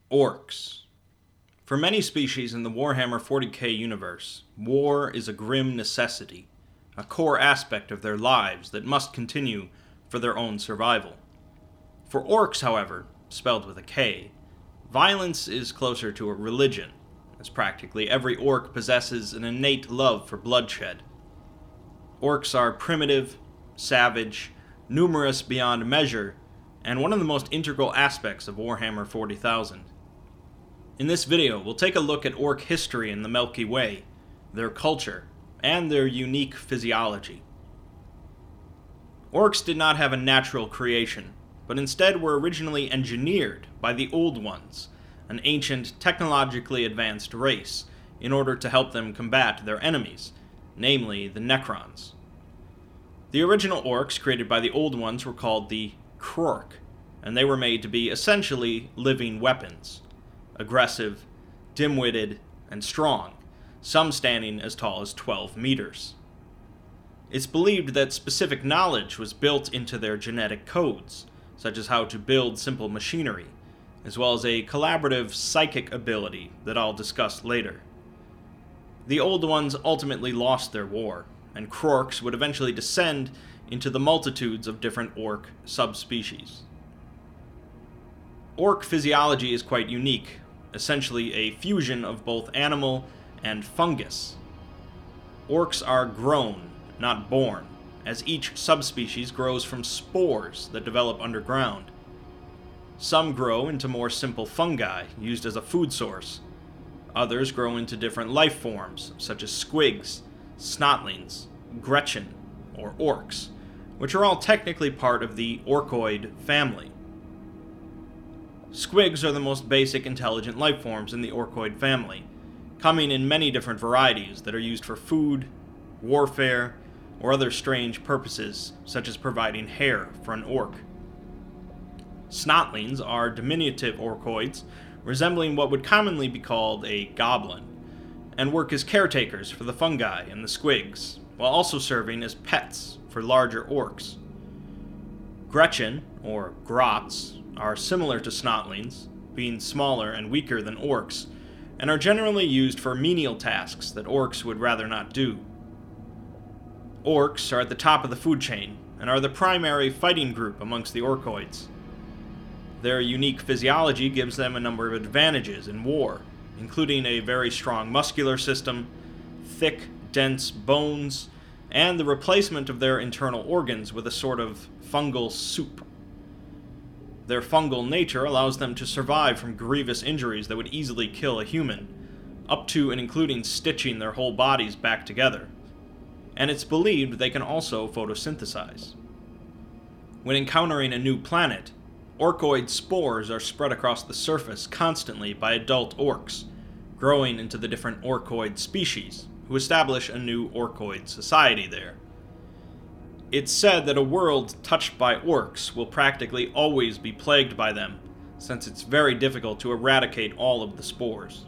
Orcs. For many species in the Warhammer 40k universe, war is a grim necessity, a core aspect of their lives that must continue for their own survival. For orcs, however, spelled with a K, violence is closer to a religion, as practically every orc possesses an innate love for bloodshed. Orcs are primitive, savage, numerous beyond measure, and one of the most integral aspects of Warhammer 40,000. In this video, we'll take a look at orc history in the Milky Way, their culture, and their unique physiology. Orcs did not have a natural creation, but instead were originally engineered by the Old Ones, an ancient, technologically advanced race, in order to help them combat their enemies, namely the Necrons. The original orcs created by the Old Ones were called the Krork, and they were made to be essentially living weapons. Aggressive, dim-witted, and strong, some standing as tall as 12 meters. It's believed that specific knowledge was built into their genetic codes, such as how to build simple machinery, as well as a collaborative psychic ability that I'll discuss later. The Old Ones ultimately lost their war, and Krorks would eventually descend into the multitudes of different orc subspecies. Orc physiology is quite unique, essentially a fusion of both animal and fungus. Orcs are grown, not born, as each subspecies grows from spores that develop underground. Some grow into more simple fungi, used as a food source. Others grow into different life forms, such as squigs, snotlings, gretchen, or orcs, which are all technically part of the orcoid family. Squigs are the most basic intelligent life forms in the orcoid family, coming in many different varieties that are used for food, warfare, or other strange purposes, such as providing hair for an orc. Snotlings are diminutive orcoids, resembling what would commonly be called a goblin, and work as caretakers for the fungi and the squigs, while also serving as pets for larger orcs. Gretchen, or grots, are similar to snotlings, being smaller and weaker than orcs, and are generally used for menial tasks that orcs would rather not do. Orcs are at the top of the food chain, and are the primary fighting group amongst the orcoids. Their unique physiology gives them a number of advantages in war, including a very strong muscular system, thick, dense bones, and the replacement of their internal organs with a sort of fungal soup. Their fungal nature allows them to survive from grievous injuries that would easily kill a human, up to and including stitching their whole bodies back together. And it's believed they can also photosynthesize. When encountering a new planet, orcoid spores are spread across the surface constantly by adult orcs, growing into the different orcoid species, who establish a new orcoid society there. It's said that a world touched by orcs will practically always be plagued by them, since it's very difficult to eradicate all of the spores.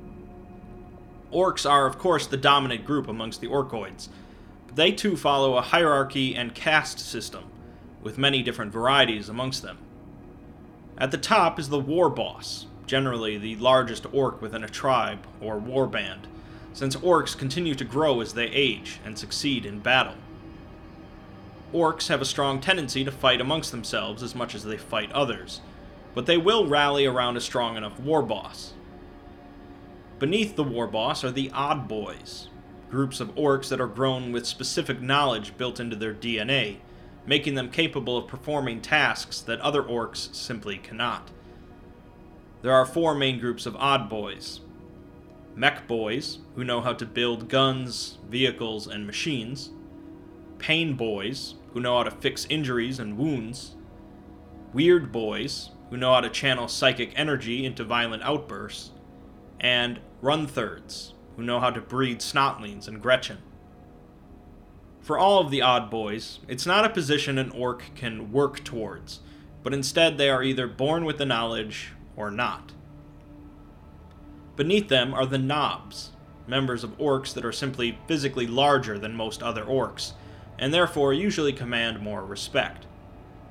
Orcs are, of course, the dominant group amongst the orcoids, but they too follow a hierarchy and caste system, with many different varieties amongst them. At the top is the war boss, generally the largest orc within a tribe or warband, since orcs continue to grow as they age and succeed in battle. Orcs have a strong tendency to fight amongst themselves as much as they fight others, but they will rally around a strong enough war boss. Beneath the war boss are the Odd Boys, groups of orcs that are grown with specific knowledge built into their DNA, making them capable of performing tasks that other orcs simply cannot. There are 4 main groups of Odd Boys: Mech Boys, who know how to build guns, vehicles, and machines; Pain Boys, who know how to fix injuries and wounds; Weird Boys, who know how to channel psychic energy into violent outbursts; and Run-Thirds, who know how to breed snotlings and Gretchen. For all of the Odd Boys, it's not a position an orc can work towards, but instead they are either born with the knowledge or not. Beneath them are the Knobs, members of orcs that are simply physically larger than most other orcs, and therefore usually command more respect.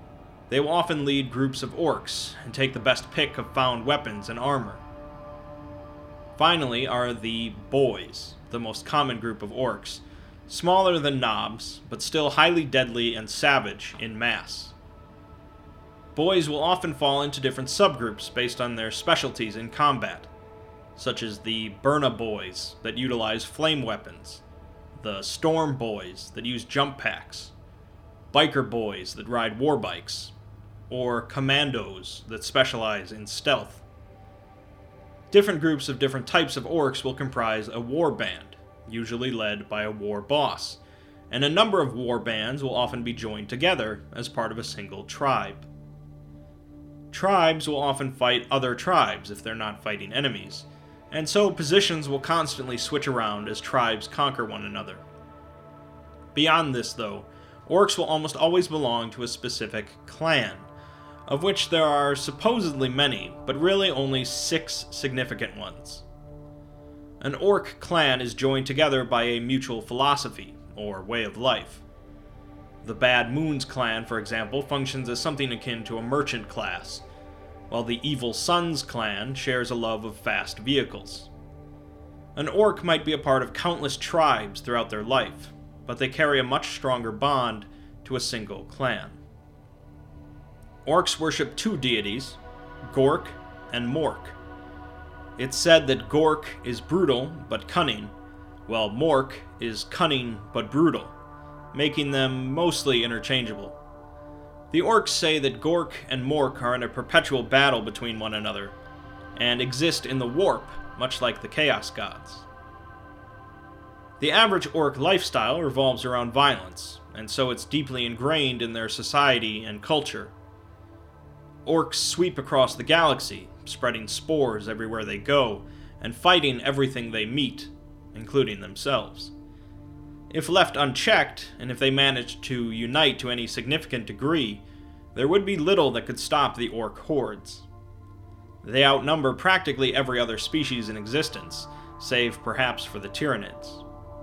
They will often lead groups of orcs and take the best pick of found weapons and armor. Finally are the boys, the most common group of orcs, smaller than knobs, but still highly deadly and savage in mass. Boys will often fall into different subgroups based on their specialties in combat, such as the Burna Boys that utilize flame weapons, the Storm Boys that use jump packs, Biker Boys that ride war bikes, or Commandos that specialize in stealth. Different groups of different types of orcs will comprise a war band, usually led by a war boss, and a number of war bands will often be joined together as part of a single tribe. Tribes will often fight other tribes if they're not fighting enemies, and so positions will constantly switch around as tribes conquer one another. Beyond this, though, orcs will almost always belong to a specific clan, of which there are supposedly many, but really only 6 significant ones. An orc clan is joined together by a mutual philosophy, or way of life. The Bad Moons clan, for example, functions as something akin to a merchant class, while the Evil Suns clan shares a love of fast vehicles. An orc might be a part of countless tribes throughout their life, but they carry a much stronger bond to a single clan. Orcs worship 2 deities, Gork and Mork. It's said that Gork is brutal but cunning, while Mork is cunning but brutal, making them mostly interchangeable. The orcs say that Gork and Mork are in a perpetual battle between one another, and exist in the warp, much like the Chaos Gods. The average orc lifestyle revolves around violence, and so it's deeply ingrained in their society and culture. Orcs sweep across the galaxy, spreading spores everywhere they go, and fighting everything they meet, including themselves. If left unchecked, and if they managed to unite to any significant degree, there would be little that could stop the orc hordes. They outnumber practically every other species in existence, save perhaps for the Tyranids.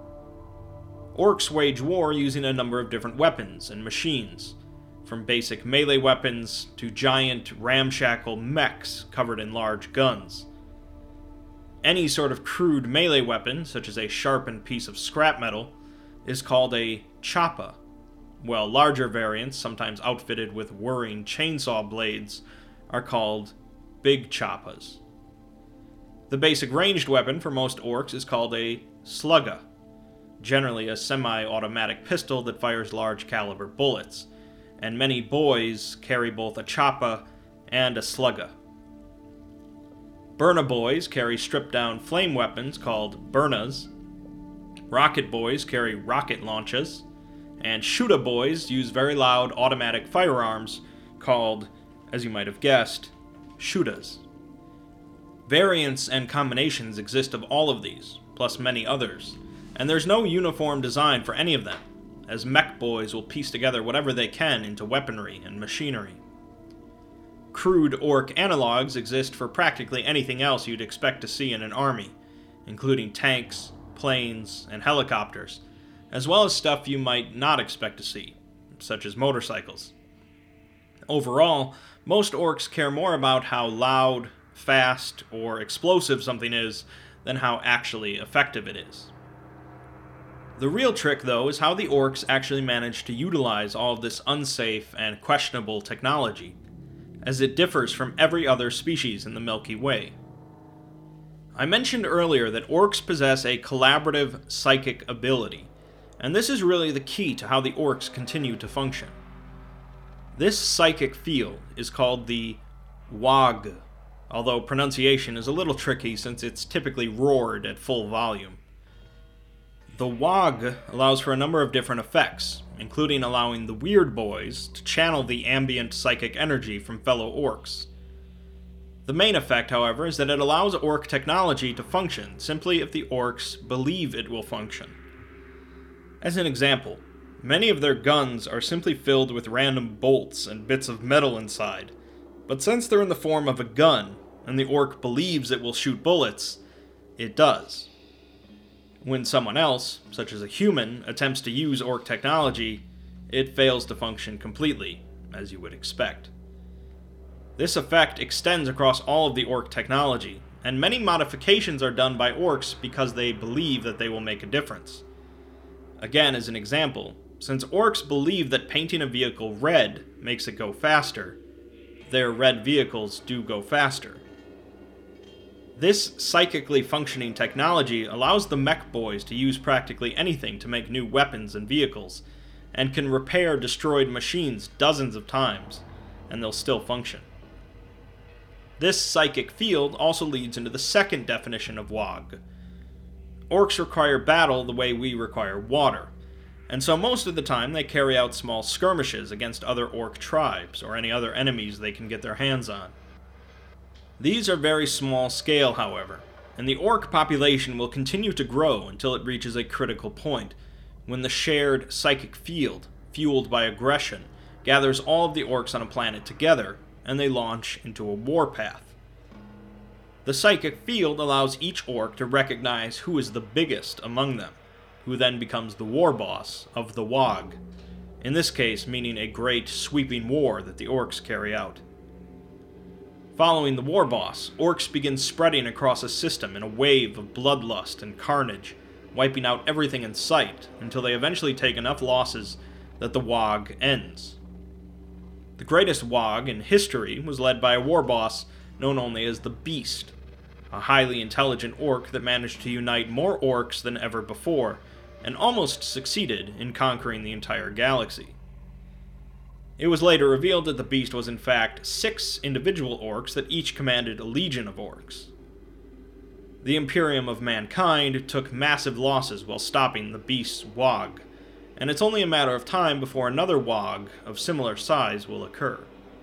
Orcs wage war using a number of different weapons and machines, from basic melee weapons to giant, ramshackle mechs covered in large guns. Any sort of crude melee weapon, such as a sharpened piece of scrap metal, is called a choppa, while larger variants, sometimes outfitted with whirring chainsaw blades, are called big choppas. The basic ranged weapon for most orcs is called a slugga, generally a semi-automatic pistol that fires large caliber bullets, and many boys carry both a choppa and a slugga. Burna Boys carry stripped-down flame weapons called burnas, Rocket Boys carry rocket launchers, and Shoota Boys use very loud automatic firearms called, as you might have guessed, shootas. Variants and combinations exist of all of these, plus many others, and there's no uniform design for any of them, as mech boys will piece together whatever they can into weaponry and machinery. Crude orc analogs exist for practically anything else you'd expect to see in an army, including tanks, planes, and helicopters, as well as stuff you might not expect to see, such as motorcycles. Overall, most orcs care more about how loud, fast, or explosive something is than how actually effective it is. The real trick, though, is how the orcs actually manage to utilize all of this unsafe and questionable technology, as it differs from every other species in the Milky Way. I mentioned earlier that orcs possess a collaborative psychic ability, and this is really the key to how the orcs continue to function. This psychic field is called the Wog, although pronunciation is a little tricky since it's typically roared at full volume. The Wog allows for a number of different effects, including allowing the Weird Boys to channel the ambient psychic energy from fellow orcs. The main effect, however, is that it allows orc technology to function simply if the orcs believe it will function. As an example, many of their guns are simply filled with random bolts and bits of metal inside, but since they're in the form of a gun, and the orc believes it will shoot bullets, it does. When someone else, such as a human, attempts to use orc technology, it fails to function completely, as you would expect. This effect extends across all of the orc technology, and many modifications are done by orcs because they believe that they will make a difference. Again, as an example, since orcs believe that painting a vehicle red makes it go faster, their red vehicles do go faster. This psychically functioning technology allows the mech boys to use practically anything to make new weapons and vehicles, and can repair destroyed machines dozens of times, and they'll still function. This psychic field also leads into the second definition of WOG. Orcs require battle the way we require water, and so most of the time they carry out small skirmishes against other orc tribes or any other enemies they can get their hands on. These are very small scale, however, and the orc population will continue to grow until it reaches a critical point, when the shared psychic field, fueled by aggression, gathers all of the orcs on a planet together, and they launch into a warpath. The psychic field allows each orc to recognize who is the biggest among them, who then becomes the war boss of the WOG, in this case meaning a great sweeping war that the orcs carry out. Following the war boss, orcs begin spreading across a system in a wave of bloodlust and carnage, wiping out everything in sight until they eventually take enough losses that the WOG ends. The greatest WOG in history was led by a war boss known only as the Beast, a highly intelligent orc that managed to unite more orcs than ever before, and almost succeeded in conquering the entire galaxy. It was later revealed that the Beast was in fact 6 individual orcs that each commanded a legion of orcs. The Imperium of Mankind took massive losses while stopping the Beast's WOG, and it's only a matter of time before another WOG of similar size will occur.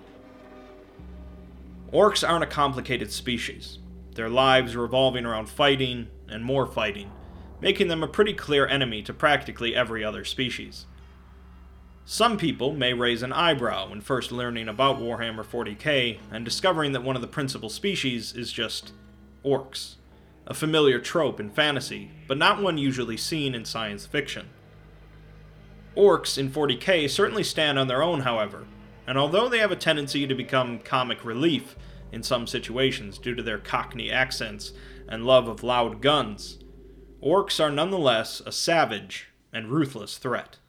Orcs aren't a complicated species, their lives revolving around fighting and more fighting, making them a pretty clear enemy to practically every other species. Some people may raise an eyebrow when first learning about Warhammer 40k and discovering that one of the principal species is just orcs, a familiar trope in fantasy, but not one usually seen in science fiction. Orcs in 40k certainly stand on their own, however, and although they have a tendency to become comic relief in some situations due to their Cockney accents and love of loud guns, orcs are nonetheless a savage and ruthless threat.